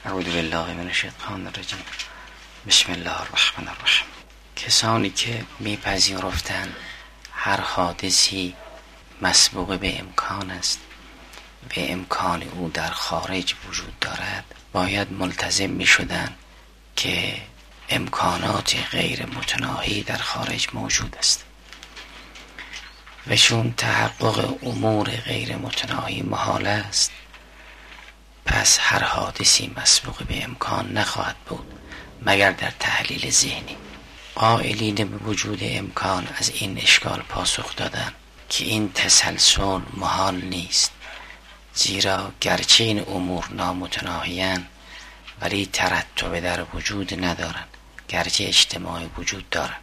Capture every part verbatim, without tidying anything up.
اعوذ بالله من الشیطان الرجیم. بسم الله الرحمن الرحیم. کسانی که میپذیرفتند هر حادثی مسبوق به امکان است و امکان او در خارج وجود دارد، باید ملتزم میشدند که امکانات غیر متناهی در خارج موجود است و چون تحقق امور غیر متناهی محال است، پس هر حادثی مسبوق به امکان نخواهد بود مگر در تحلیل ذهنی. قائلین به وجود امکان از این اشکال پاسخ دادن که این تسلسل محال نیست، زیرا گرچه این امور نامتناهی‌اند ولی ترتب در وجود ندارند، گرچه اجتماع وجود دارند.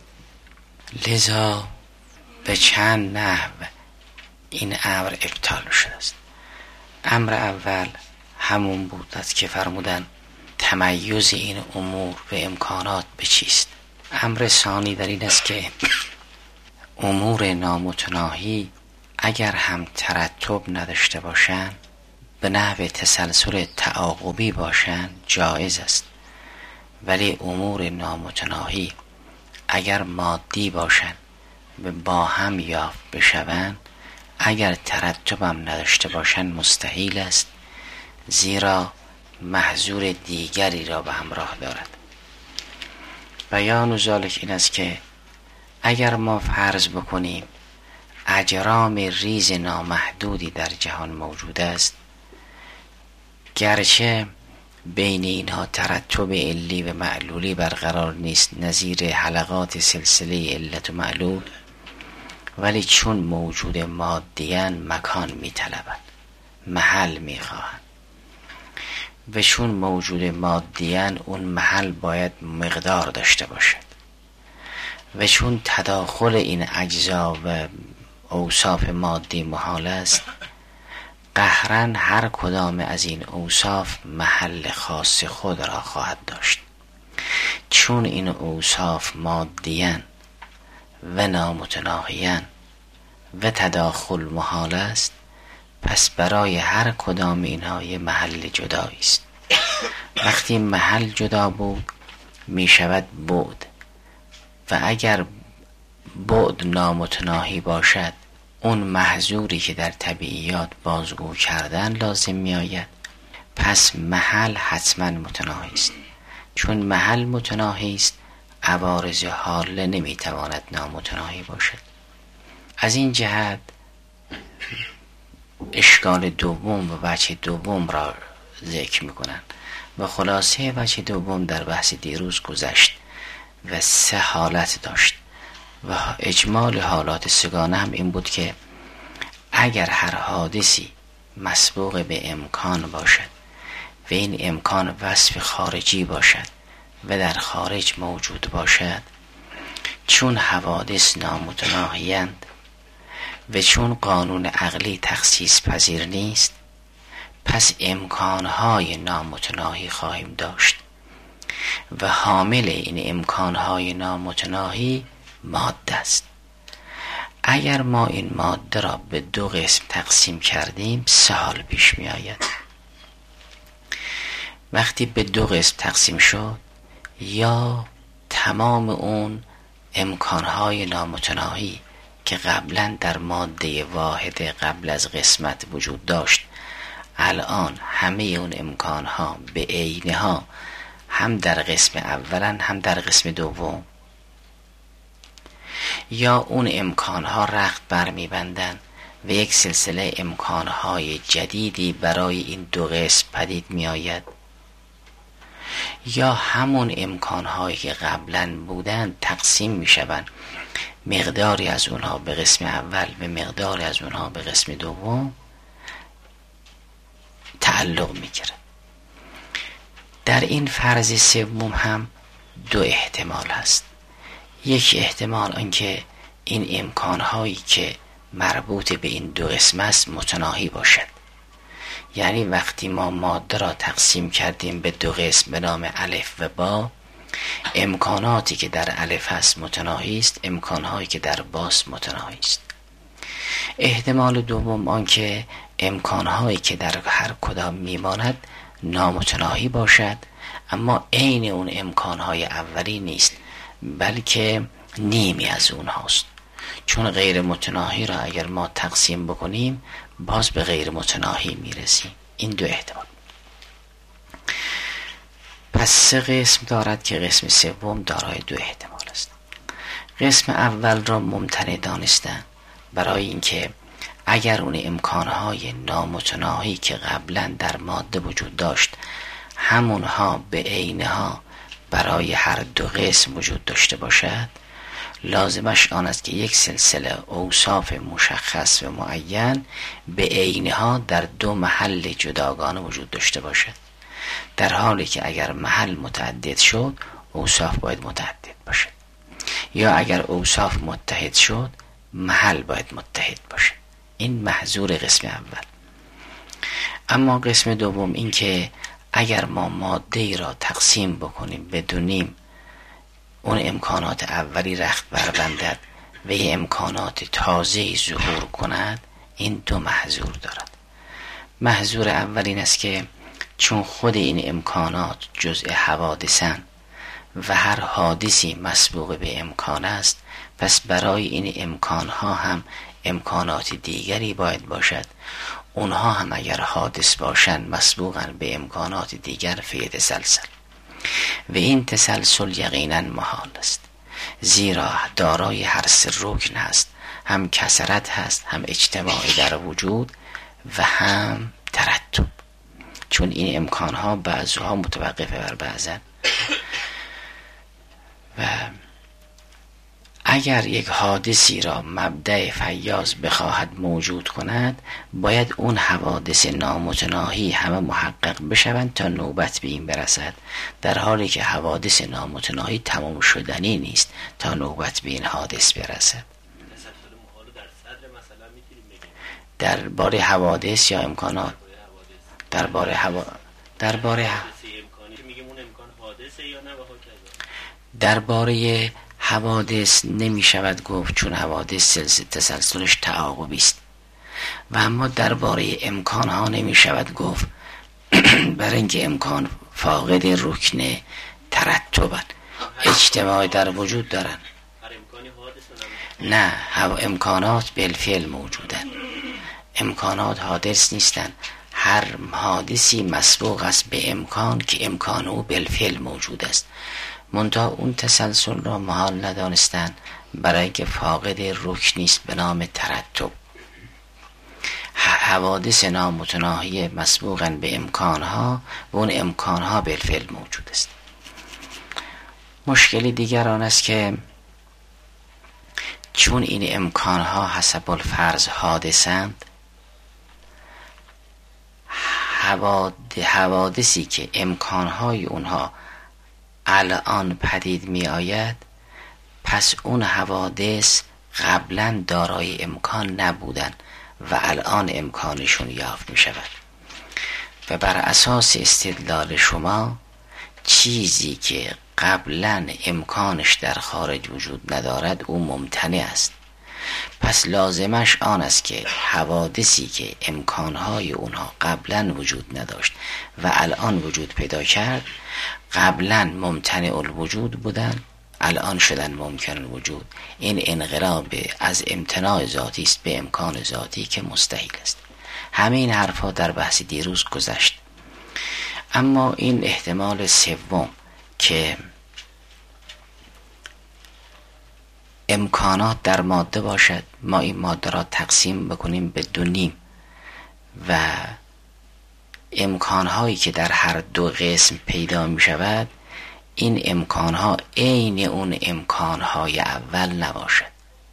لذا به چند نحو این امر ابطال شده است. امر اول همون بود است که فرمودن تمیز این امور و امکانات به چیست. امر ثانی در این است که امور نامتناهی اگر هم ترتب نداشته باشند، به نحو تسلسل تعاقبی باشند جایز است، ولی امور نامتناهی اگر مادی باشند و با هم یافت بشوند، اگر ترتب هم نداشته باشند مستحیل است، زیرا محظور دیگری را به همراه دارد. بیان ذلک این است که اگر ما فرض بکنیم اجرام ریز نامحدودی در جهان موجود است، گرچه بین اینها ترتب علی و معلولی برقرار نیست نظیر حلقات سلسله علت و معلول، ولی چون موجود مادیان مکان می طلبند، محل می خواهند، و چون موجود مادیان اون محل باید مقدار داشته باشد، و چون تداخل این اجزا و اوصاف مادی محال است، قهرا هر کدام از این اوصاف محل خاص خود را خواهد داشت. چون این اوصاف مادیان و نامتناهیان و تداخل محال است، پس برای هر کدام اینها یه محل جدایی است. وقتی محل جدا بود می شود بعد، و اگر بعد نامتناهی باشد، اون محظوری که در طبیعیات بازگو کردن لازم می آید، پس محل حتما متناهی است. چون محل متناهی است، عوارض حاله نمی تواند نامتناهی باشد. از این جهت اشکال دوم و وجه دوم را ذکر می کنند و خلاصه وجه دوم در بحث دیروز گذشت و سه حالت داشت و اجمال حالات سگانه هم این بود که اگر هر حادثی مسبوق به امکان باشد و این امکان وصف خارجی باشد و در خارج موجود باشد، چون حوادث نامتناهی‌اند و چون قانون عقلی تخصیص پذیر نیست، پس امکانهای نامتناهی خواهیم داشت و حامل این امکانهای نامتناهی ماده است. اگر ما این ماده را به دو قسم تقسیم کردیم، سه حال پیش می آید. وقتی به دو قسم تقسیم شد، یا تمام اون امکانهای نامتناهی که قبلا در ماده واحد قبل از قسمت وجود داشت، الان همه اون امکانها به عینها هم در قسم اولا هم در قسم دوم، یا اون امکانها رخت برمی بندن و یک سلسله امکانهای جدیدی برای این دو قسم پدید می آید، یا همون امکانهایی که قبلا بودن تقسیم می شوند، مقداری از اونها به قسم اول و مقداری از اونها به قسم دوم تعلق می گیرد. در این فرض سوم هم دو احتمال هست. یک احتمال آنکه این امکانهایی که مربوط به این دو قسم است متناهی باشد، یعنی وقتی ما ماده را تقسیم کردیم به دو قسم به نام الف و با، امکاناتی که در الف هست متناهی است، امکانهایی که در با متناهی است. احتمال دوم آنکه امکانهایی که در هر کدام میماند نامتناهی باشد، اما عین اون امکانهای اولی نیست، بلکه نیمی از اون هاست. چون غیر متناهی را اگر ما تقسیم بکنیم باز به غیر متناهی میرسیم. این دو احتمال. پس سه قسم دارد که قسم سوم دارای دو احتمال است. قسم اول را ممتنع دانستن، برای اینکه اگر اون امکانهای نامتناهی که قبلا در ماده وجود داشت همونها به عینها برای هر دو قسم وجود داشته باشد، لازمش آن است که یک سلسله اوصاف مشخص و معین به عینها در دو محل جداگانه وجود داشته باشد، در حالی که اگر محل متعدد شد اوصاف باید متعدد باشد، یا اگر اوصاف متحد شد محل باید متحد باشد. این محظور قسم اول. اما قسم دوم این که اگر ما ماده ای را تقسیم بکنیم بدونیم اون امکانات اولی رخت بربندد و یه امکانات تازه‌ای ظهور کند، این دو محظور دارد. محظور اول این است که چون خود این امکانات جزء حوادثن و هر حادثی مسبوق به امکان است، پس برای این امکانها هم امکانات دیگری باید باشد. اونها هم اگر حادث باشند مسبوقن به امکانات دیگر فی تسلسل، و این تسلسل یقینا محال است، زیرا دارای هر سه رکن هست، هم کثرت هست، هم اجتماعی در وجود و هم ترتب. چون این امکانها بعضها متوقفه بر بعضن و اگر یک حادثی را مبدأ فیاض بخواهد موجود کند باید اون حوادث نامتناهی همه محقق بشوند تا نوبت به این برسد، در حالی که حوادث نامتناهی تمام شدنی نیست تا نوبت به این حادث برسد. در باره حوادث یا امکانات، در باره حوا... در باره در باره حوادث نمی شود گفت، چون حوادث تسلسلش تعاقبی است، و اما درباره امکان ها نمی شود گفت برای اینکه امکان فاقد رکن ترتبن، اجتماع در وجود دارن. نه، امکانات بالفعل موجودن، امکانات حادث نیستن. هر حادثی مسبوق است به امکان که امکان او بالفعل موجود است، منتها اون تسلسل را محال ندانستن برای که فاقد رکنی است به نام ترتب. حوادث نامتناهی مسبوقاً به امکانها و اون امکانها بالفعل موجود است. مشکلی دیگر آن است که چون این امکانها حسب الفرض حادثند، حوادثی که امکانهای اونها الان پدید می آید، پس اون حوادث قبلا دارای امکان نبودن و الان امکانشون یافت می شود. و بر اساس استدلال شما چیزی که قبلا امکانش در خارج وجود ندارد او ممتنع است، پس لازمش آن است که حوادثی که امکانهای اونها قبلا وجود نداشت و الان وجود پیدا کرد، قبلا ممتنع الوجود بودن، الان شدن ممکن الوجود. این انقلاب از امتناع ذاتی است به امکان ذاتی که مستحیل است. همه این حرفا در بحث دیروز گذشت. اما این احتمال سوم که امکانات در ماده باشد، ما این ماده را تقسیم بکنیم به دو نیم و امکانهایی که در هر دو قسم پیدا می شود، این امکانها عین اون امکانهای اول نباشد،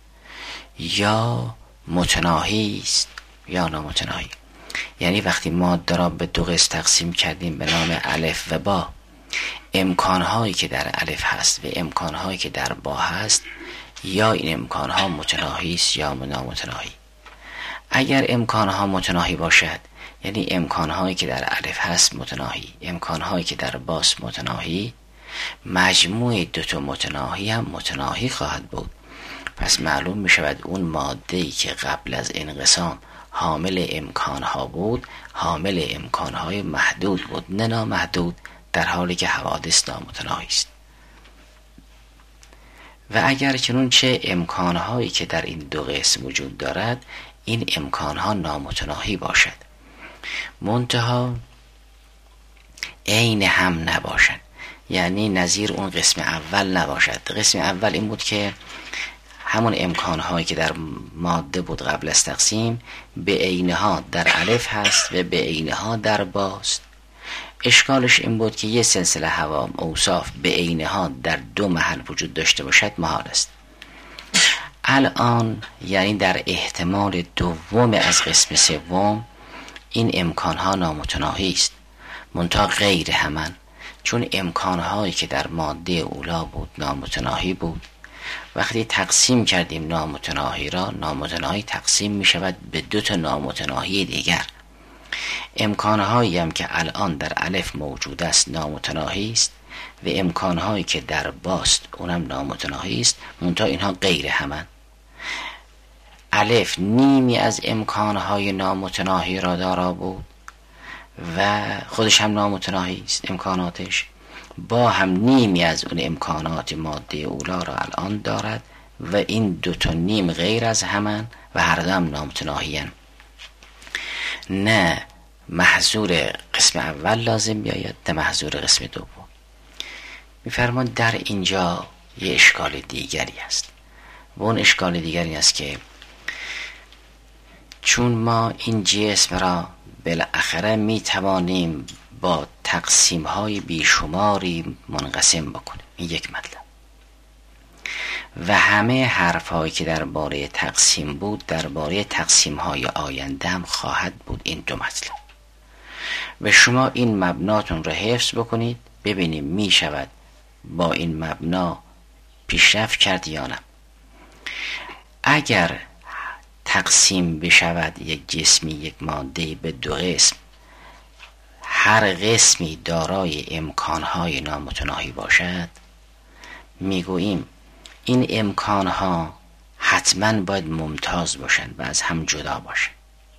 یا متناهی است یا نامتناهی. یعنی وقتی ماده را به دو قسم تقسیم کردیم به نام الف و با، امکانهایی که در الف هست و امکانهایی که در با هست، یا این امکانها متناهی است یا نامتناهی. اگر امکانها متناهی باشد، یعنی امکانهایی که در الف هست متناهی، امکانهایی که در باست متناهی، مجموع دوتا متناهی هم متناهی خواهد بود. پس معلوم می شود اون ماده‌ای که قبل از انقسام حامل امکانها بود، حامل امکانهای محدود بود نه نامحدود، در حالی که حوادث نامتناهی است. و اگر چنون چه امکانهایی که در این دو قسم وجود دارد، این امکانها نامتناهی باشد، منتها عین هم نباشد، یعنی نظیر اون قسم اول نباشد. قسم اول این بود که همون امکانهایی که در ماده بود قبل از تقسیم به عینها در الف هست و به عینها در باست. اشکالش این بود که یه سلسله هوا اوصاف به عینها در دو محل وجود داشته باشد محال است. الان یعنی در احتمال دوم از قسم سوم این امکانها نامتناهی است، منتها غیر همان، چون امکانهایی که در ماده اولا بود نامتناهی بود. وقتی تقسیم کردیم نامتناهی را، نامتناهی تقسیم می شود به دو تا نامتناهی دیگر. امکانهایی هم که الان در الف موجود است نامتناهی است و امکانهایی که در باست اونم نامتناهی است، منتها اینها غیر همان. الف نیمی از امکانهای نامتناهی را دارا بود و خودش هم نامتناهی است امکاناتش، با هم نیمی از اون امکانات ماده اولا را الان دارد و این دو تا نیم غیر از همان و هر دو هم نامتناهی هستند. نه محظور قسم اول لازم بیاید نه محظور قسم دوم. میفرمان در اینجا یه اشکال دیگری است و اون اشکال دیگری است که چون ما این جسم را بالاخره می توانیم با تقسیم های بیشماری منقسم بکنیم، این یک مطلب، و همه حرف هایی که درباره تقسیم بود درباره تقسیم های آینده هم خواهد بود، این دو مطلب. و شما این مبناتون رو حفظ بکنید ببینیم می شود با این مبنا پیشرفت کرد یا نه. اگر تقسیم بشود یک جسمی یک ماده به دو قسم، هر قسمی دارای امکانهای نامتناهی باشد، میگوییم این امکانها حتما باید ممتاز باشند و از هم جدا باشند.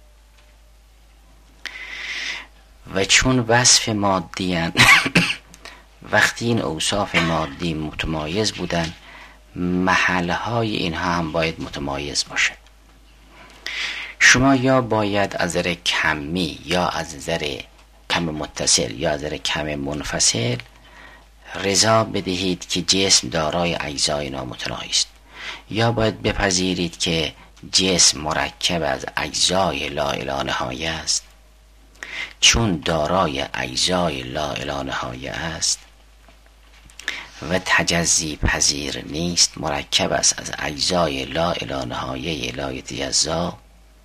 و چون وصف مادیان وقتی این اوصاف مادی متمایز بودن، محلهای اینها هم باید متمایز باشد. شما یا باید از نظر کمی یا از نظر کم متصل یا از نظر کم منفصل رضا بدهید که جسم دارای اجزای نامتناهی است، یا باید بپذیرید که جسم مرکب از اجزای لا الی نهایه است. چون دارای اجزای لا الی نهایه است و تجزی پذیر نیست، مرکب است از اجزای لا الی نهایه لا یتجزا،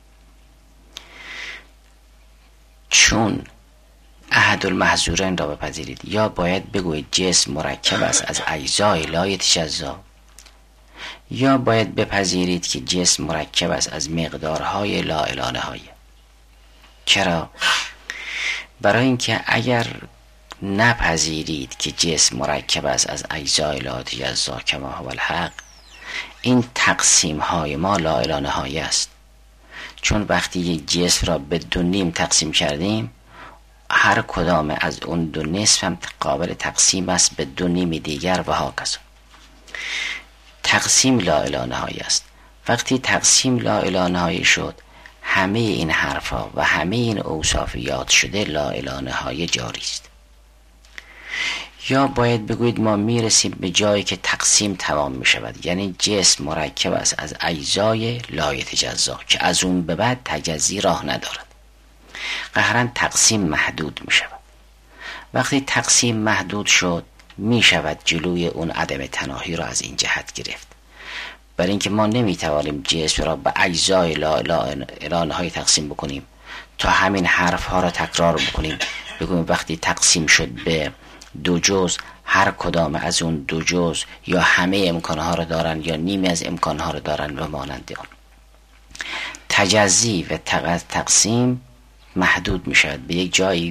چون احد المحظورین را بپذیرید، یا باید بگویید جسم مرکب است از اجزای لا یتجزا، یا باید بپذیرید که جسم مرکب است از مقدارهای لا الی نهایه. چرا؟ برای اینکه اگر نپذیرید که جسم مرکب است از اجزای لا یتجزا کما هو الحق، این تقسیم های ما لا الی نهایه است. چون وقتی یک جسم را به دو نیم تقسیم کردیم، هر کدام از اون دو نصف هم قابل تقسیم است به دو نیم دیگر و هاکذا. تقسیم لا الی نهایه است. وقتی تقسیم لا الی نهایه شد، همه این حرفا و همه این اوصاف یاد شده لا الی نهایه جاری است. یا باید بگویید ما میرسیم به جایی که تقسیم تمام می شود، یعنی جسم مرکب است از اجزای لا یتجزا که از اون به بعد تجزی راه ندارد. قهرن تقسیم محدود می شود. وقتی تقسیم محدود شد، می شود جلوی اون عدم تناهی را از این جهت گرفت. برای اینکه ما نمی توانیم جسم را به اجزای لا الی نهایه تقسیم بکنیم تا همین حرف ها را تکرار بکنیم، بگوییم وقتی تقسیم شد به دو جز، هر کدام از اون دو جز یا همه امکانها را دارن یا نیمی از امکانها را دارن و مانند آن. تجزی و تقسیم محدود می شود، به یک جایی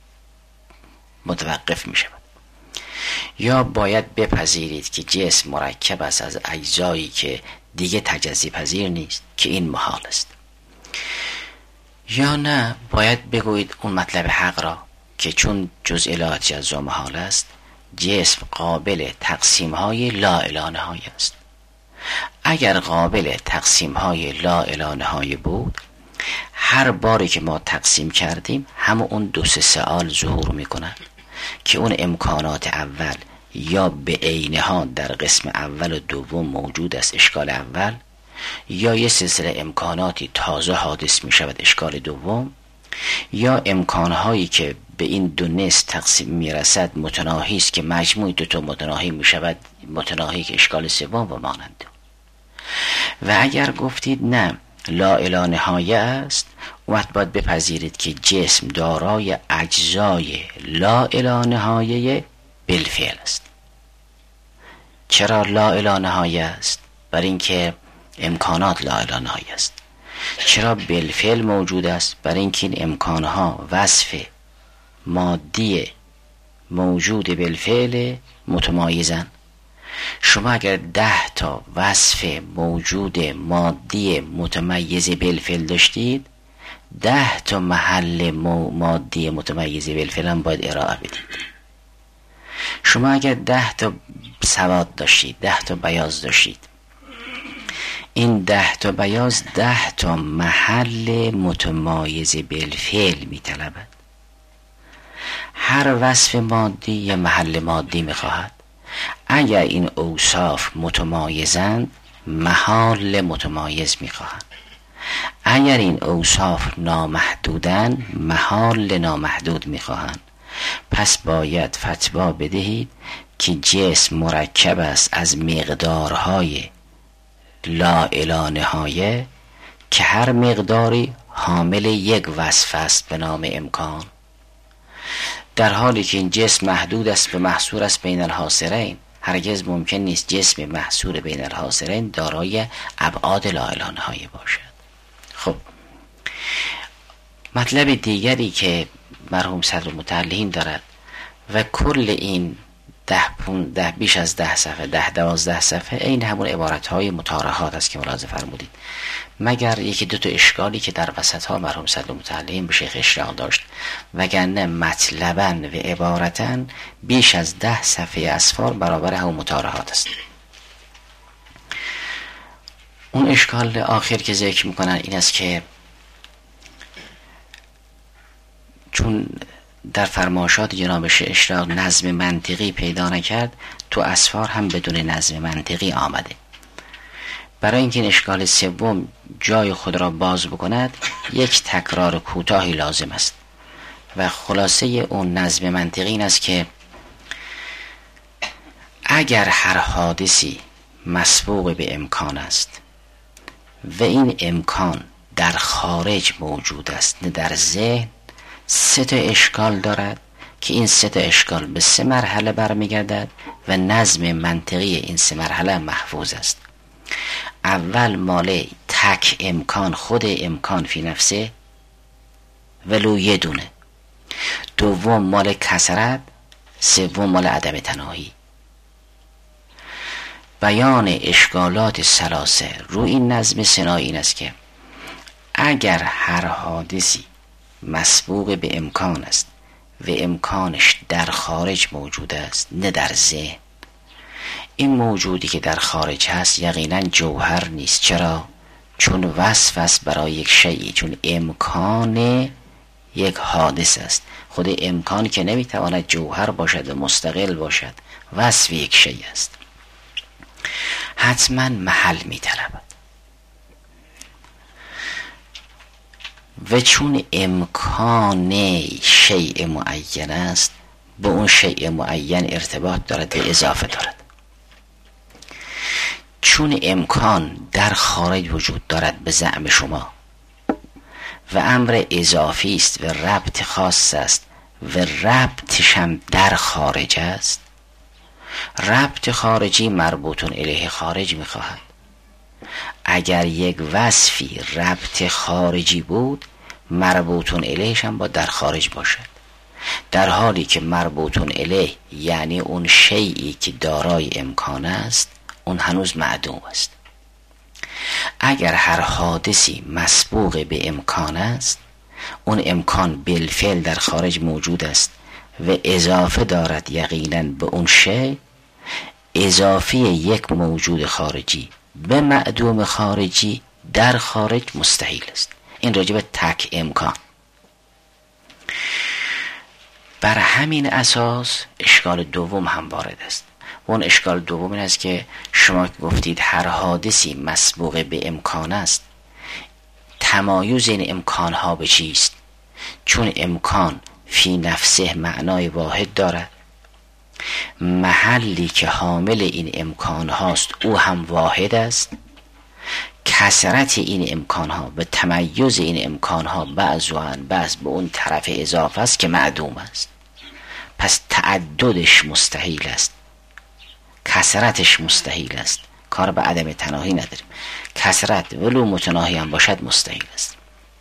متوقف می شود. یا باید بپذیرید که جسم مرکب است از اجزایی که دیگه تجزی پذیر نیست، که این محال است. یا نه باید بگویید اون مطلب حق را که چون جزء جزا محال است، جسم قابل تقسیم های لا الی نهایه است. اگر قابل تقسیم های لا الی نهایه بود، هر باری که ما تقسیم کردیم همون اون دو سه سوال ظهور میکنن که اون امکانات اول یا به عینها در قسم اول و دوم موجود است، اشکال اول، یا یه سلسله امکاناتی تازه حادث می شود، اشکال دوم، یا امکانهایی که به این دو نصف تقسیم می رسد متناهی است که مجموع دو تا متناهی می شود متناهی که اشکال سوم و مانند. و اگر گفتید نه لا الی نهایه است، وقت باید بپذیرید که جسم دارای اجزای لا الی نهایه بالفعل است. چرا لا الی نهایه است؟ برای اینکه امکانات لا الی نهایه است. چرا بالفعل موجود است؟ برای اینکه این امکانها وصف مادی موجود بالفعل متمایزن. شما اگر ده تا وصف موجود مادی متمیز بالفعل داشتید، ده تا محل مادی متمیز بالفعل هم باید ارائه بدید. شما اگر ده تا سواد داشتید، ده تا بیاض داشتید، این ده تا بیاض ده تا محل متمایز بالفعل می طلبد. هر وصف مادی یه محل مادی می خواهد. اگر این اوصاف متمایزند، محال متمایز می خواهند. اگر این اوصاف نامحدودند، محال نامحدود می خواهند. پس باید فتوا بدهید که جسم مرکب است از مقدارهای لا الی نهایه که هر مقداری حامل یک وصف است به نام امکان، در حالی که این جسم محدود است به محصور است بین الحاصرین. هرگز ممکن نیست جسم محصور بین الحاصرین دارای ابعاد لا الی نهایه باشد. خب مطلب دیگری که مرحوم صدر متعلین دارد و کل این ده, پون ده بیش از ده صفحه ده دوازده صفحه این همون عبارتهای متارهات است که ملاحظه فرمودید، مگر یکی دو تا اشکالی که در وسط ها مرحوم صدر متعلین به شیخ اشراق داشت، وگرنه مطلباً و عبارتاً بیش از ده صفحه اسفار برابر همون متارهات است. اون اشکال آخر که ذکر میکنن این است که چون در فرمایشات جناب شیخ اشراق نظم منطقی پیدا نکرد، تو اسفار هم بدون نظم منطقی آمده. برای اینکه این اشکال سوم جای خود را باز بکند، یک تکرار کوتاهی لازم است و خلاصه اون نظم منطقی این است که اگر هر حادثی مسبوق به امکان است و این امکان در خارج موجود است نه در ذهن، سه تا اشکال دارد که این سه تا اشکال به سه مرحله برمیگردد و نظم منطقی این سه مرحله محفوظ است. اول مال تک امکان، خود امکان فی نفسه ولو یه دونه. دوم مال کثرت. سوم مال عدم تناهی. بیان اشکالات ثلاثه روی این نظم سنایی این است که اگر هر حادثی مسبوق به امکان است و امکانش در خارج موجود است نه در ذهن، این موجودی که در خارج هست یقینا جوهر نیست. چرا؟ چون وصف است برای یک شیئی، چون امکان یک حادث است. خود امکان که نمیتواند جوهر باشد و مستقل باشد، وصف یک شیء است، حتما محل میطلبد. و چون امکان شیء معین است، به اون شیء معین ارتباط دارد و اضافه دارد. چون امکان در خارج وجود دارد به زعم شما و امر اضافی است و ربط خاص است و ربطش هم در خارج است، ربط خارجی مربوطون الیه خارج میخواهد. اگر یک وصفی ربط خارجی بود، مربوطون الیهش هم با در خارج باشد، در حالی که مربوطون الیه یعنی اون شیئی که دارای امکان است اون هنوز معدوم است. اگر هر حادثی مسبوق به امکان است اون امکان بالفعل در خارج موجود است و اضافه دارد یقینا به اون شی، اضافی یک موجود خارجی به معدوم خارجی در خارج مستحیل است. این راجع به تک امکان. بر همین اساس اشکال دوم هم وارد است. و اون اشکال دوم این است که شما گفتید هر حادثی مسبوق به امکان است، تمایز این امکانها به چیست؟ چون امکان فی نفسه معنای واحد دارد، محلی که حامل این امکان هاست او هم واحد است، کثرت این امکان ها به تمیز این امکان ها بعض و بعض به اون طرف اضافه است که معدوم است. پس تعددش مستحیل است، کثرتش مستحیل است. کار به عدم تناهی نداریم، کثرت ولو متناهی هم باشد مستحیل است.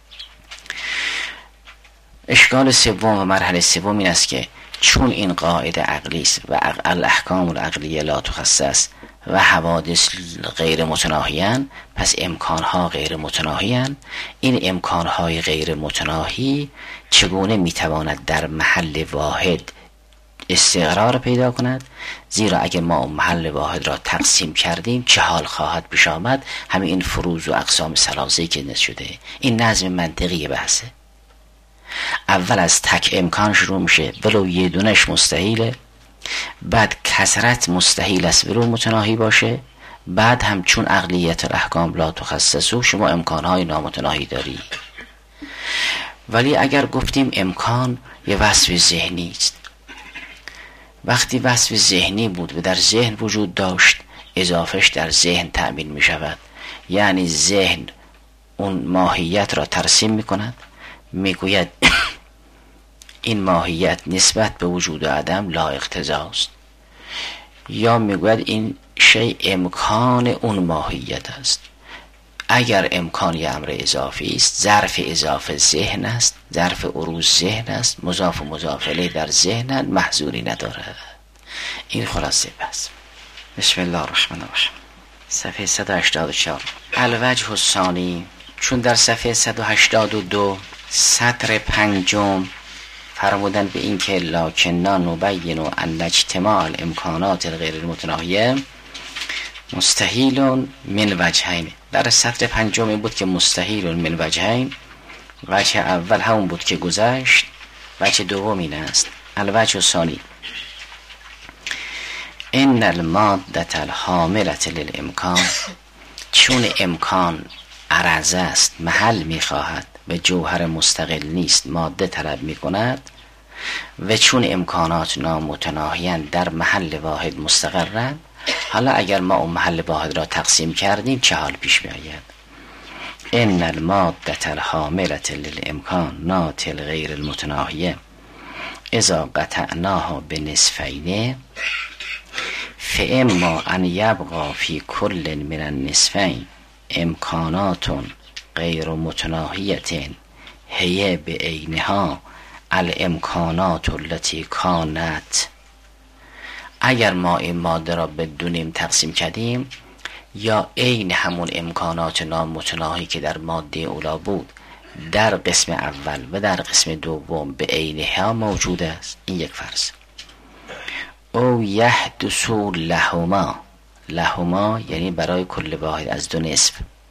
اشکال سوم و مرحله سوم این است که چون این قاعده عقلی است و الاحکام العقلیه لا تخصص و حوادث غیر متناهیان، پس امکانها غیر متناهیان. این امکانهای غیر متناهی چگونه میتواند در محل واحد استقرار پیدا کند؟ زیرا اگر ما محل واحد را تقسیم کردیم چه حال خواهد پیش آمد؟ همین این فروض و اقسام ثلاثه که نصف شده. این نظم منطقی بحثه. اول از تک امکان شروع میشه ولو یه دونش مستحیله، بعد کثرت مستحیل است ولو متناهی باشه، بعد هم چون عقلیت الاحکام لا تخصصو شما امکانهای نامتناهی داری. ولی اگر گفتیم امکان یه وصف ذهنی است، وقتی وصف ذهنی بود و در ذهن وجود داشت، اضافش در ذهن تأمین می شود. یعنی ذهن اون ماهیت را ترسیم می کند، می گوید این ماهیت نسبت به وجود و عدم لا اقتضاست، یا می گوید این شی امکان اون ماهیت است. اگر امکان یه امر اضافی است، ظرف اضافه ذهن است، ظرف عروض ذهن است، مضاف و مضاف الیه در ذهن محذوری ندارد. این خلاصه بس. بسم الله الرحمن الرحیم. صفحه صد و هشتاد و چهار. الوجه الثانی، چون در صفحه صد و هشتاد و دو سطر پنجم فرمودن به این که لکننا نبین ان اجتماع الامکانات الغیر المتناهیه مستحیل من وجهین. در سطر پنجم این بود که مستحیل من وجهین. وجه اول همون بود که گذشت، وجه دوم این است. الوجه الثانی ان الماده الحامله للامکان، چون امکان عرضه است، محل میخواهد و جوهر مستقل نیست، ماده طلب میکند، و چون امکانات نامتناهیان در محل واحد مستقرند. حالا اگر ما اون محل واحد را تقسیم کردیم چه حال پیش می آید؟ ان الماده الحامله للامکان نات الغیر المتناهیه اذا قطعناها بنصفین فاما ان یبقى فی کل من النصفین امکانات غیر متناهیه هی بعینها الامکانات التي کانت. اگر ما این ماده را بدونیم تقسیم کردیم، یا عین همون امکانات نامتناهی که در ماده اولا بود در قسم اول و در قسم دوم به عینها موجود است. این یک فرض. او یحدث لهما، لهما یعنی برای کل واحد از دو نصف.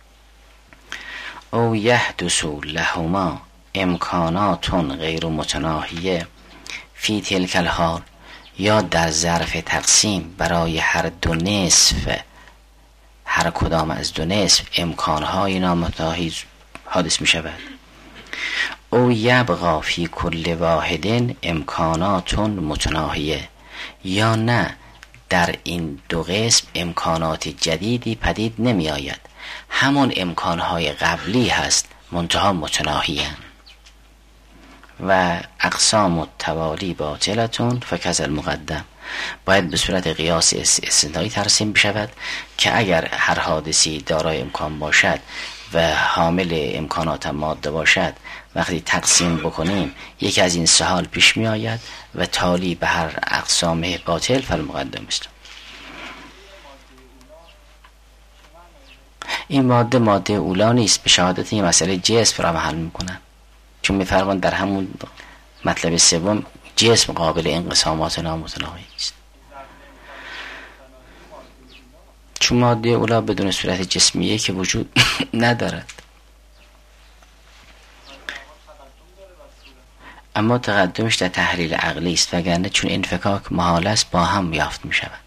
او یحدث لهما امکانات غیر متناهیه فی تلک الحال، یا در ظرف تقسیم برای هر دو نصف، هر کدام از دو نصف امکانهای نامتناهی حادث می شود. او یبقى فی کل واحد امکانات متناهیه، یا نه در این دو قسم امکانات جدیدی پدید نمی آید، همون امکانهای قبلی هست منتها متناهیان. و اقسام التوالی باطلتون فکذ المقدم، باید به صورت قیاس استثنایی ترسیم بشود که اگر هر حادثی دارای امکان باشد و حامل امکانات ماده باشد، وقتی تقسیم بکنیم یکی از این سه حال پیش می آید و تالی به هر اقسام باطل فالمقدم است. این ماده ماده اولا نیست، به شهادت این مسئله جسم را حل می کنن. چون میفرمان در همون مطلب سوم جسم قابل انقسامات نامتناهی است. چون ماده اولا بدون صورت جسمیه که وجود ندارد، اما تقدمش در تحلیل عقلی است، وگرنه چون انفکاک محال است با هم یافت می شود.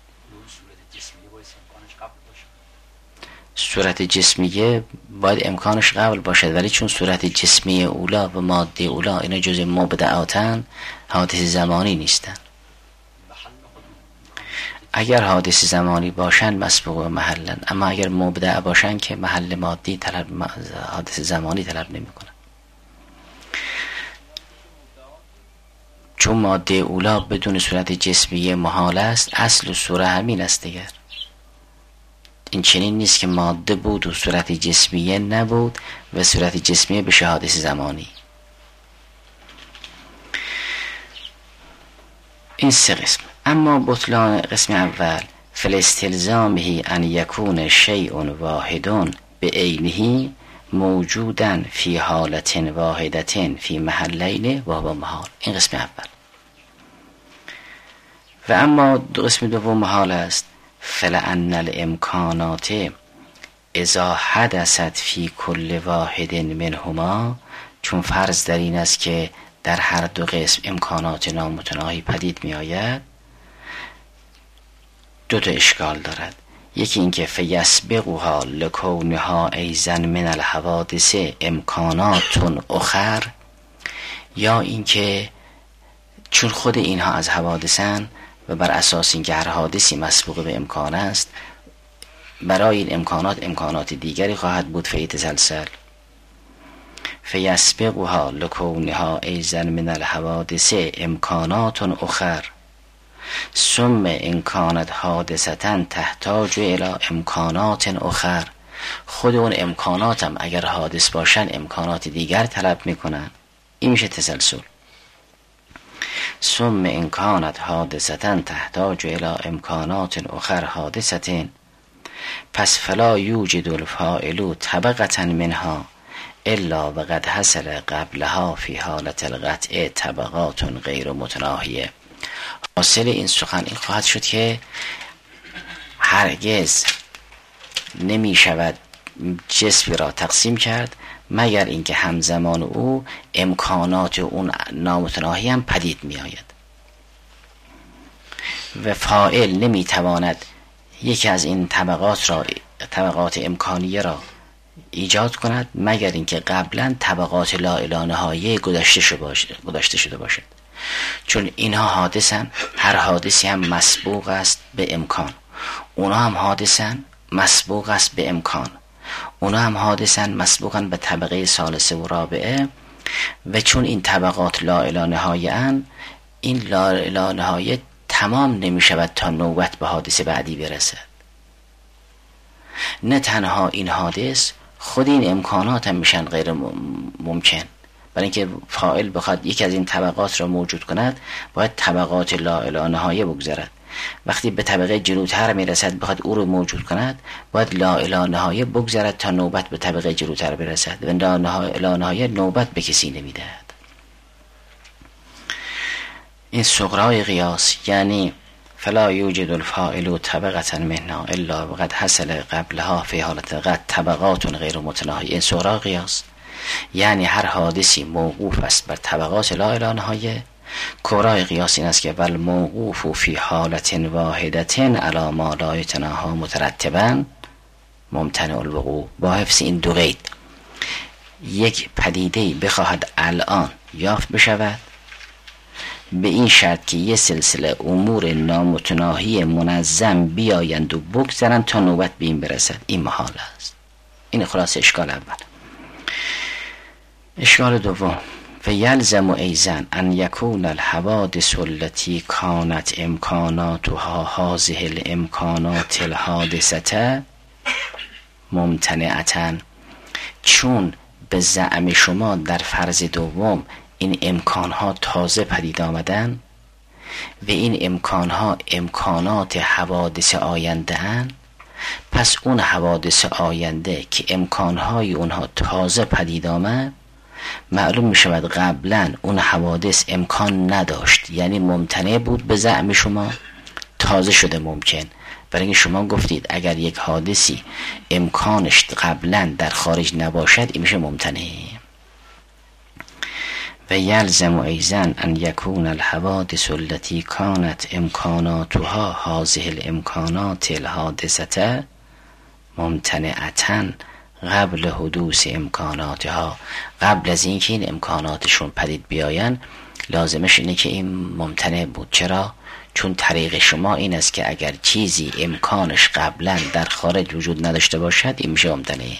صورت جسمیه باید امکانش قبل باشد، ولی چون صورت جسمی اولا و ماده اولا اینا جز مبدعاتن، حادث زمانی نیستن. اگر حادث زمانی باشن مسبوق و محلن، اما اگر مبدع باشن که محل مادی طلب، حادث زمانی طلب نمی کنن. چون ماده اولا بدون صورت جسمیه محال است، اصل و صورت همین است دیگر. این چنین نیست که ماده بود و صورت جسمیه نبود و صورت جسمیه به حادث زمانی. این سه قسم. اما بطلان قسم اول فالاستلزامه ان یکون شیء واحد به عینه موجودا فی حالت واحدة فی محلین و هو محال. این قسم اول. و اما دو قسم دوم محال است. فلأن الامکانات اذا حدثت فی کل واحد منهما، چون فرض در این است که در هر دو قسم امکانات نامتناهی پدید می آید، دو تا اشکال دارد. یکی اینکه فیسبقها لکونها ایضا من الحوادث امکانات اخر، یا اینکه چون خود اینها از حوادثن و بر اساس اینکه هر حادثی مسبوق به امکان است، برای این امکانات امکانات دیگری خواهد بود. فی تسلسل فیسبقها لکونها ایضا من الحوادث امکانات اخر ثم ان کانت حادثة تحتاج الى امکانات اخر. خود اون امکانات هم اگر حادث باشن امکانات دیگر طلب میکنن. این میشه تسلسل. ثم ان کانت حادثة تحتاج الى امکانات اخر حادثة، پس فلا یوجد الفاعل طبقة منها الا وقد حصل قبلها فی حالت القطع طبقات غیر متناهیه. حاصل این سخن این خواهد شد که هرگز نمی شود جسمی را تقسیم کرد مگر اینکه همزمان او امکانات اون نامتناهی هم پدید می آید و فاعل نمی تواند یکی از این طبقات را طبقات امکانیه را ایجاد کند مگر اینکه قبلا طبقات لا الی نهایه گذشته شده باشد گذشته شده باشد. چون اینها حادثن، هر حادثی هم مسبوق است به امکان. اونا هم حادثن مسبوق است به امکان. اونا هم حادثن مسبوقن به طبقه ثالثه و رابعه. و چون این طبقات لا الی نهایه ان، این لا الی نهایه تمام نمی شود تا نوبت به حادثه بعدی برسد. نه تنها این حادث، خود این امکانات هم میشن غیر ممکن. برای اینکه فاعل بخواد یکی از این طبقات را موجود کند باید طبقات لا الی نهایه بگذرد. وقتی به طبقه جلوتر میرسد بخواد او رو موجود کند باید لا الی نهایه بگذرد تا نوبت به طبقه جلوتر برسد و لا الی نهایه نوبت به کسی نمیدهد. این صغرای قیاس یعنی فلا یوجد الفاعل طبقة منها الا وقد حصل قبلها فی حالت قد طبقات غیر متناهیه. این صغرای قیاس یعنی هر حادثی موقوف است بر طبقات لا الی نهایه. کبرای قیاس این است که ول موقوف فی حالت واحدة علی ما لا یتناهی مترتبا ممتنع الوقوع. با حفظ این دو قید، یک پدیده‌ای بخواهد الان یافت بشود به این شرط که یه سلسله امور نامتناهی منظم بیایند و بگذرند تا نوبت به این برسد، این محال است. این خلاص اشکال اول. اشکال دوم فیلزم ایضا ان یکون الحوادث التي كانت امکاناتها هذه الامکانات الحادثه ممتنعه. چون به زعم شما در فرض دوم این امکانها تازه پدید آمدن و این امکانها امکانات حوادث آینده اند، پس اون حوادث آینده که امکانهای اونها تازه پدید آمد معلوم می شود قبلا اون حوادث امکان نداشت، یعنی ممتنع بود به زعم شما، تازه شده ممکن. برای اینکه شما گفتید اگر یک حادثی امکانش قبلا در خارج نباشد این میشه ممتنع. و یلزم ایضا ان یکون الحوادث التي كانت امکاناتها هذه الامکانات الحادثه ممتنعتا قبل حدوث امکاناتها، قبل از اینکه این امکاناتشون پدید بیاین لازمش اینه که این ممتنع بود. چرا؟ چون طریق شما این است که اگر چیزی امکانش قبلا در خارج وجود نداشته باشد این میشه ممتنع.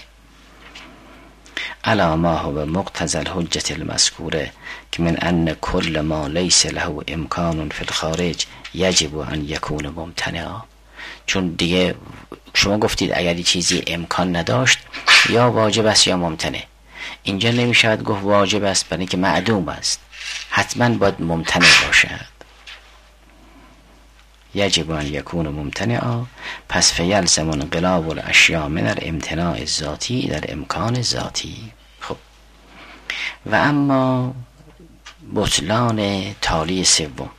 علی ما هو مقتضی الحجة المذکوره که من ان کل ما لیس له امکان فی الخارج یجب ان یکون ممتنعا. چون دیگه شما گفتید اگر چیزی امکان نداشت یا واجب است یا ممتنع. اینجا نمیشود گفت واجب است برای اینکه معدوم است، حتما باید ممتنع باشد. یجب ان یکون ممتنعا، پس فیلزم انقلاب الاشیاء من الامتناع الذاتی در امکان ذاتی. خب و اما بطلان تالی سوم،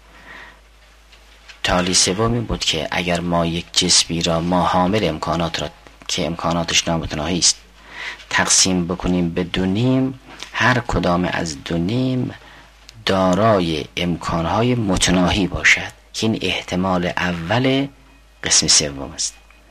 تالی سوم این بود که اگر ما یک جسمی را ما حامل امکانات را که امکاناتش نامتناهی است تقسیم بکنیم به دو نیم، هر کدام از دو نیم دارای امکانهای متناهی باشد که این احتمال اول قسم سوم است.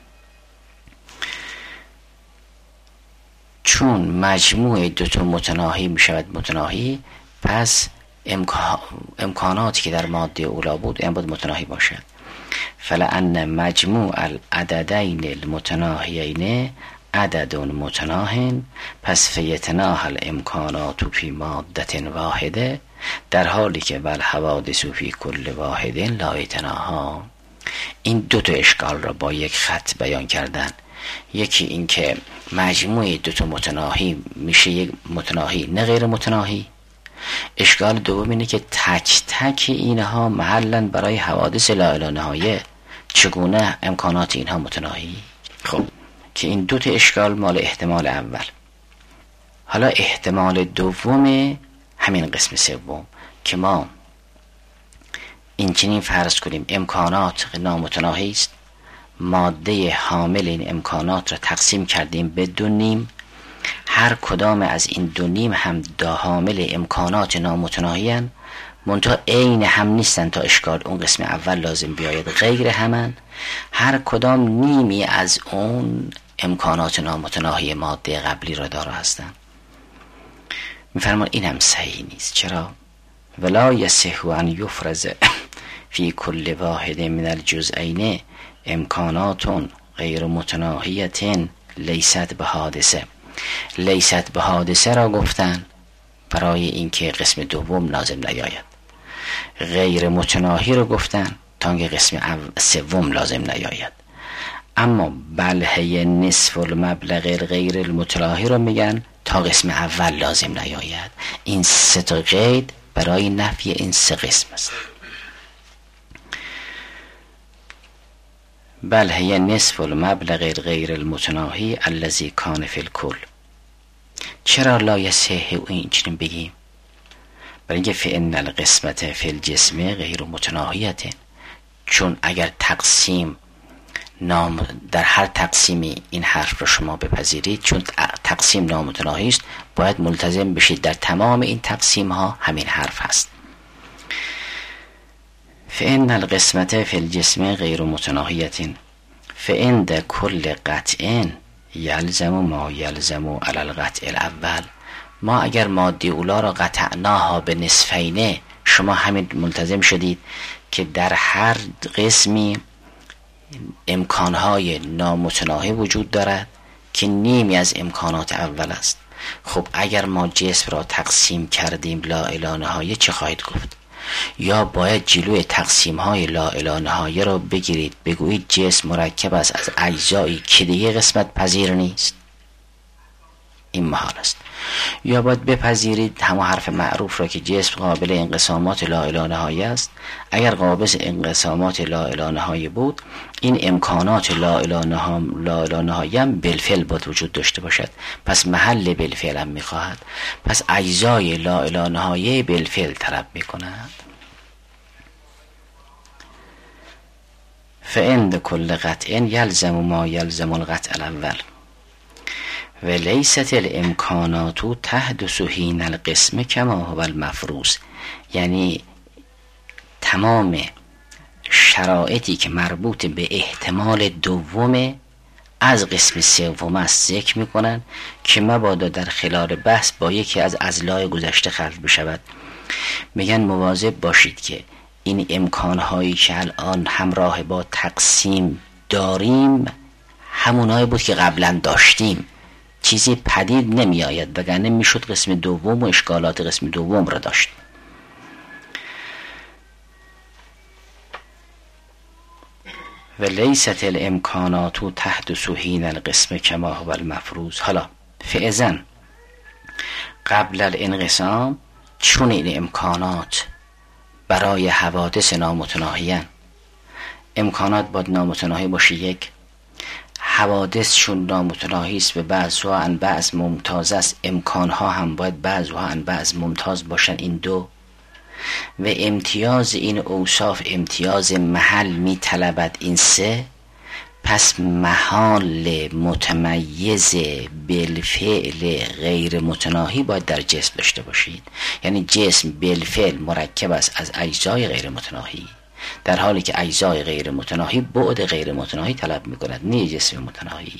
چون مجموع دو تا متناهی می شود متناهی، پس امکان... امکاناتی که در ماده اولا بود این باید متناهی باشد. فلان مجموع العددین المتناهیین عدد متناهٍ، پس فیتناها الامکانات فی ماده واحده، در حالی که بل حوادث فی کل واحد لا یتناها. این دو تا اشکال را با یک خط بیان کردن. یکی این که مجموع دو تا متناهی میشه یک متناهی نه غیر متناهی. اشکال دوم اینه که تک تک اینها محلا برای حوادث لا الی نهایه، چگونه امکانات اینها متناهی. خب که این دو تا اشکال مال احتمال اول. حالا احتمال دوم همین قسم سوم که ما این چنین فرض کنیم امکانات نامتناهی است، ماده حامل این امکانات را تقسیم کردیم به دو نیم، هر کدام از این دو نیم هم دا حامل امکانات نامتناهی هستند، منتها عین هم نیستن تا اشکال اون قسم اول لازم بیاید، غیر همن، هر کدام نیمی از اون امکانات نامتناهی ماده قبلی را دارا هستند. میفرمان این هم صحیح نیست. چرا؟ ولا یصح ان یفرض فی کل واحد من الجزئین امکانات غیر متناهیت لیست به حادثه. لیست به حادثه را گفتن برای اینکه قسم دوم لازم نیاید، غیر متناهی را گفتن تا اینکه قسم سوم لازم نیاید. اما بلهه نصف المبلغ غیر المتناهی را میگن تا قسم اول لازم نیاید. این سه تا قید برای نفی این سه قسم است. بلهه نصف المبلغ غیر المتناهی الذی کان فی الکل. چرا لا یصح این چنین بگیم؟ برای اینکه فإن القسمت فی الجسم غیر متناهیت، چون اگر تقسیم نام در هر تقسیمی این حرف رو شما بپذیرید، چون تقسیم نامتناهی است باید ملتزم بشید در تمام این تقسیم ها همین حرف هست. فإن القسمت فی الجسم غیر متناهیت فعند کل قطع یلزم ما یلزم علی القطع الاول. ما اگر ماده اولا را قطعناها به نصفینه، شما همین ملتزم شدید که در هر قسمی امکانهای نامتناهی وجود دارد که نیمی از امکانات اول است. خب اگر ما جسم را تقسیم کردیم لا الی نهایه چه خواهید گفت؟ یا باید جلوی تقسیم های لا الی نهایه را بگیرید بگویید جسم مرکب است از اجزایی که دیگه قسمت پذیر نیست. این محال است. یا باید بپذیرید همون حرف معروف را که جسم قابل انقسامات لا الی نهایه است. اگر قابل انقسامات لا الی نهایه بود، این امکانات لا الی نهایه هم بالفعل باید وجود داشته باشد، پس محل بالفعل هم میخواهد، پس اجزای لا الی نهایه بالفعل طلب میکند. فعند کل قطع یلزم ما یلزم القطع الاول و لیست الامکانات تحدث حین القسم کما هو المفروض. یعنی تمام شرایطی که مربوط به احتمال دوم از قسم سوم است ذکر میکنن که مبادا در خلال بحث با یکی از اضلاع گذشته خلط بشود. میگن مواظب باشید که این امکانهایی که الان همراه با تقسیم داریم همونایی بود که قبلا داشتیم، چیزی پدید نمی آید، وگرنه میشد قسم دوم و اشکالات قسم دوم را داشت. و لیست الامکانات تحدث حین القسم کما هو المفروض. حالا فاذا قبل الانقسام، چون این امکانات برای حوادث نامتناهیان، امکانات باید نامتناهی باشه یک، حوادث چون نامتناهی است به بعض و ان بعض ممتاز است، امکانها هم باید بعض و ان بعض ممتاز باشن، این دو. و امتیاز این اوصاف امتیاز محل می طلبد، این سه. پس محال متمیز بالفعل غیر متناهی باید در جسم داشته باشید. یعنی جسم بالفعل مرکب است از اجزای غیر متناهی، در حالی که اجزای غیر متناهی بعد غیر متناهی طلب می کند، نه جسم متناهی.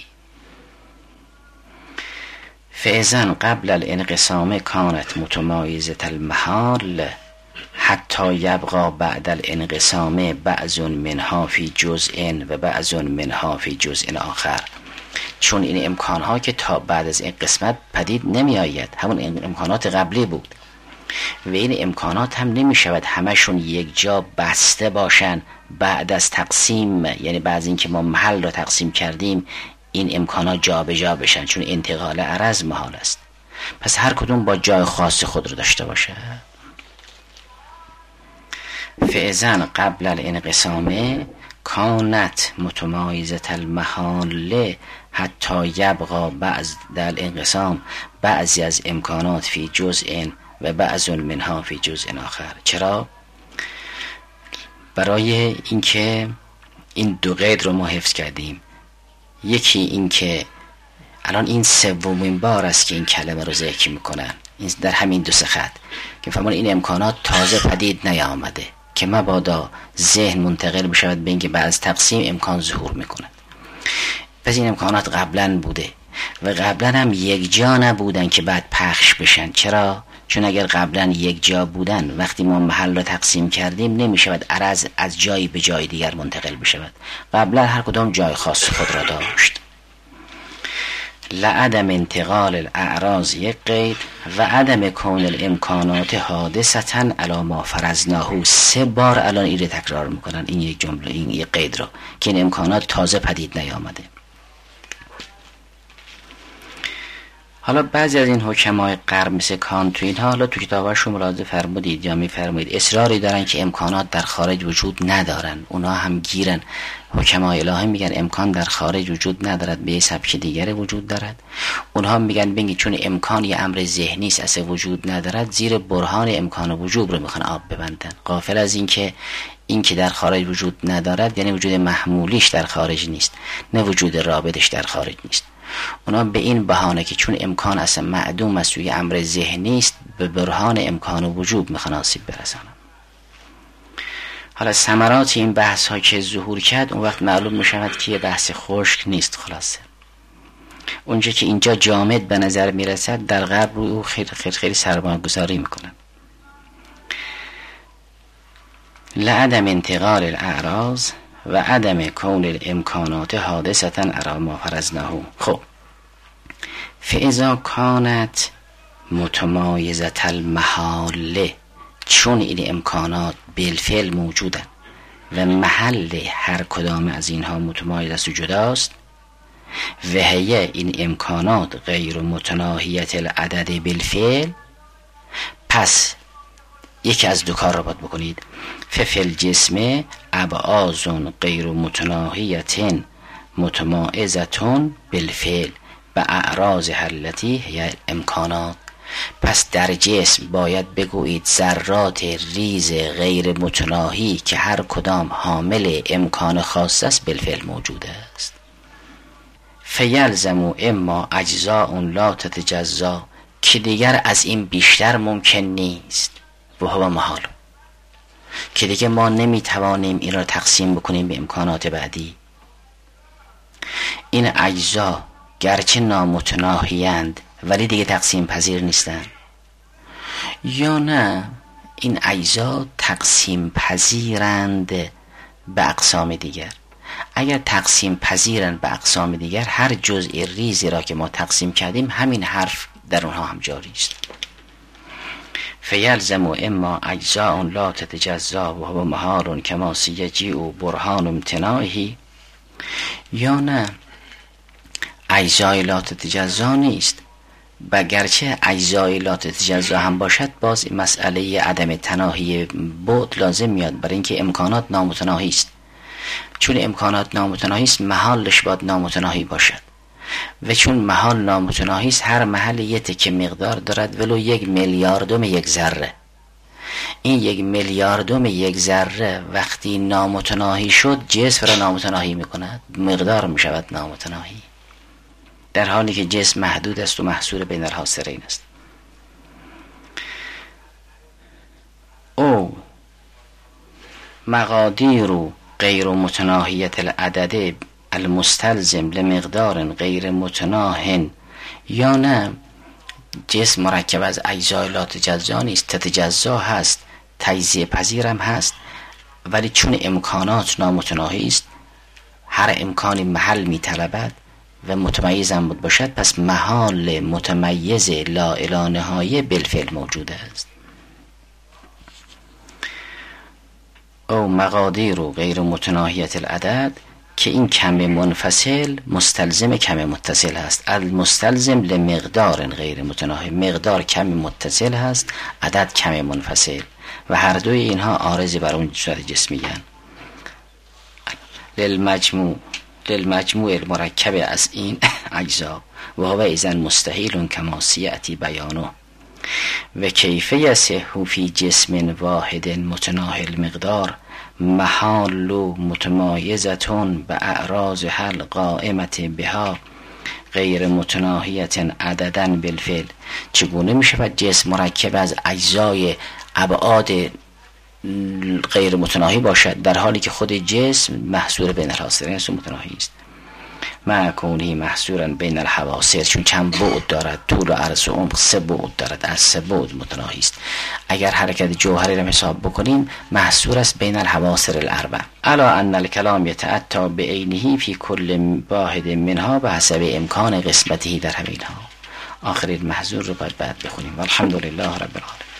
فاذا قبل الانقسام کانت متمایزة المحال حتی یبقى بعد الانقسام بعض منها فی جزء و بعض منها فی جزء آخر. چون این امکانها که تا بعد از این قسمت پدید نمی آید، همون امکانات قبلی بود و این امکانات هم نمی شود همشون یک جا بسته باشن بعد از تقسیم، یعنی بعد از اینکه ما محل را تقسیم کردیم این امکانات جا به جا بشن، چون انتقال عرض محال است. پس هر کدوم با جای خاص خود رو داشته باشه. فاذا قبل الانقسام کانت متمایزة المحال حتی یبقى بعض در الانقسام بعضی از امکانات فی جزء و بعض منها فی جزء آخر. چرا؟ برای اینکه این دو قید رو ما حفظ کردیم. یکی اینکه الان این سومین بار است که این کلمه رو ذکر میکنن، این در همین دو سه خط که فرمان این امکانات تازه پدید نیامده که مبادا ذهن منتقل بشود به اینکه بعد از تقسیم امکان ظهور میکند. پس این امکانات قبلا بوده و قبلا هم یک جا نبودن که بعد پخش بشن. چرا؟ چون اگر قبلا یک جا بودن وقتی ما محل را تقسیم کردیم نمیشود عرض از جایی به جای دیگر منتقل بشود. قبلا هر کدام جای خاص خود را داشت. لعدم انتقال الاعراض یک قید و عدم کون الامکانات حادثتا علی ما فرضناه. سه بار الان این تکرار میکنن این یک جمله، این یک قید را که این امکانات تازه پدید نیامده. حالا بعضی از این حکمای غرب مثل کانت تو اینها، حالا تو کتاباشون ملاحظه فرمودید یا میفرمایید اصراری دارن که امکانات در خارج وجود ندارن. اونا هم گیرن. حکمای الهی میگن امکان در خارج وجود ندارد، به سبک دیگر وجود دارد. اونها میگن بگید چون امکان یه امر ذهنی است اصلا وجود ندارد، زیر برهان امکان وجوب رو میخوان آب ببندن، غافل از این که این که در خارج وجود ندارد یعنی وجود محمولیش در خارج نیست، نه وجود رابطش در خارج نیست. اونا به این بهانه که چون امکان اصلا معدوم است و یه امر ذهنی است به برهان امکان و وجوب میخوان آسیب برسانن. حالا ثمرات این بحث ها که ظهور کرد اون وقت معلوم میشود که یه بحث خشک نیست. خلاصه اونجا که اینجا جامد به نظر میرسد در غرب روی او خیلی خیلی خیلی سرمایه گذاری میکنن. لعدم انتقال الاعراض و عدم کون الامکانات حادثتا علی ما فرضناه. خب فاذا کانت متمایزة المحال، چون این امکانات بالفعل موجودن و محل هر کدام از اینها متمایز است و جداست، وهیه این امکانات غیر متناهیت العدد بالفعل، پس یکی از دو کار را باید بکنید. ففل جسم ابعاض غیر متناهیت متمایزتون بالفعل و اعراض التي هی امکانات. پس در جسم باید بگویید ذرات ریز غیر متناهی که هر کدام حامل امکان خاص است بالفعل موجود است. فیلزم اما اجزاء لا تتجزا، که دیگر از این بیشتر ممکن نیست و هو محال، که دیگه ما نمیتوانیم این را تقسیم بکنیم به امکانات بعدی. این اجزا گرچه نامتناهیند ولی دیگه تقسیم پذیر نیستند، یا نه این اجزا تقسیم پذیرند به اقسام دیگر. اگر تقسیم پذیرند به اقسام دیگر، هر جزء ریزی را که ما تقسیم کردیم همین حرف در اونها هم جاری است. فیلزم اما اجزاء لا تتجزا و هو محال کما سیجیء برهان امتناعه، یا نه اجزای لا تتجزا نیست، و گرچه اجزای لا تتجزا هم باشد باز مسئله عدم تناهی بعد لازم میاد، برای اینکه امکانات نامتناهی است. چون امکانات نامتناهی است محالش باید نامتناهی باشد، و چون محال نامتناهی است هر محل یه تکه مقدار دارد ولو یک میلیاردم یک ذره. این یک میلیاردم یک ذره وقتی نامتناهی شد جسم را نامتناهی میکند، مقدار میشود نامتناهی، در حالی که جسم محدود است و محصور بین الحاصرین است. او مقادیر غیر متناهیت العدد المستلزم لمقدار غیر متناه، یا نه جسم مرکب از اجزای لا تتجزا نیست، تتجزا هست، تجزیه پذیرم هست، ولی چون امکانات نامتناهی است هر امکانی محل می طلبد و متمیز هم بود باشد، پس محال متمیز لا الی نهایه بالفعل موجود است. او مقادیر و غیر متناهیت العدد، که این کم منفصل مستلزم کم متصل هست. المستلزم لمقدار غیر متناهی، مقدار کم متصل هست، عدد کم منفصل، و هر دوی اینها عارضی بر اون صورت جسمیان. للمجموع للمجموع المرکب از این اجزا و هو ایزن مستحیل کما سیأتی بیانه، و کیف یصح فی جسم واحد متناهی المقدار محال متمایزتون به اعراض حل قائمت بها غیر متناهیت عددا بالفعل. چگونه می شود جسم مرکب از اجزای ابعاد غیر متناهی باشد در حالی که خود جسم محصور بین الحاصرین است و متناهی است؟ مع کونه محصورا بین الحواصر، چون چند بعد دارد، طول و عرض و عمق سه بعد دارد، از سه بعد متناهی است. اگر حرکت جوهری را حساب بکنیم محصور است بین الحواصر الاربع. الا ان الکلام یتأتی بعینه فی کل واحد منها به حسب امکان قسمته در همینها. آخرین محظور رو باید بعد بخونیم. والحمدلله رب العالمین.